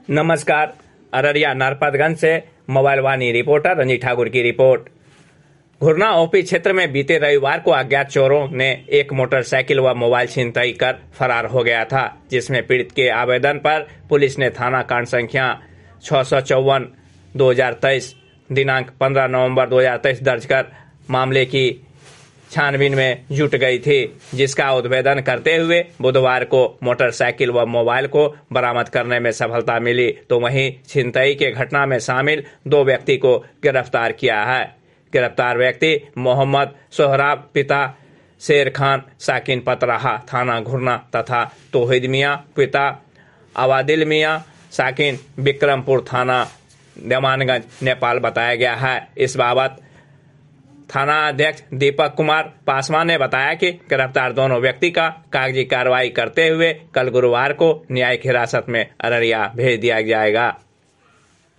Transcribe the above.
नमस्कार। अररिया नरपतगंज से mobile Vaani reporter Ranjeet Thakur की रिपोर्ट। घुरना ओपी क्षेत्र में बीते रविवार को अज्ञात चोरों ने एक मोटरसाइकिल व मोबाइल छिनतई कर फरार हो गया था, जिसमें पीड़ित के आवेदन पर पुलिस ने थाना कांड संख्या 654/2023 दिनांक 15 नवंबर 2023 दर्ज कर मामले की छानबीन में जुट गई थी, जिसका उद्भेदन करते हुए बुधवार को मोटरसाइकिल व मोबाइल को बरामद करने में सफलता मिली। तो वहीं छिनतई के घटना में शामिल 2 व्यक्ति को गिरफ्तार किया है। गिरफ्तार व्यक्ति मोहम्मद सोहराब पिता शेर खान साकिन पतराहा थाना घुरना तथा तोहिद मियाँ पिता अवादिल मियाँ साकिन बिक्रमपुर थाना देवानगंज नेपाल बताया गया है। इस बाबत थाना अध्यक्ष दीपक कुमार पासवान ने बताया कि गिरफ्तार दोनों व्यक्ति का कागजी कार्रवाई करते हुए कल गुरुवार को न्यायिक हिरासत में अररिया भेज दिया जाएगा।